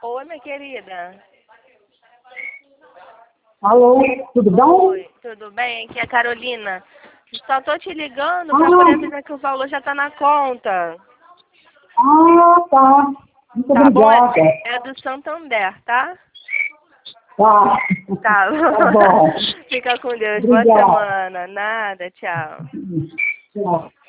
Oi, minha querida. Alô, tudo bom? Oi, tudo bem? Aqui é a Carolina. Só tô te ligando pra poder avisar que o valor já tá na conta. Tá. Muito Tá bom? obrigada. É do Santander, tá? Tá. Tá. Tá bom. Fica com Deus. Boa Obrigada. semana. Nada. Tchau. Tchau.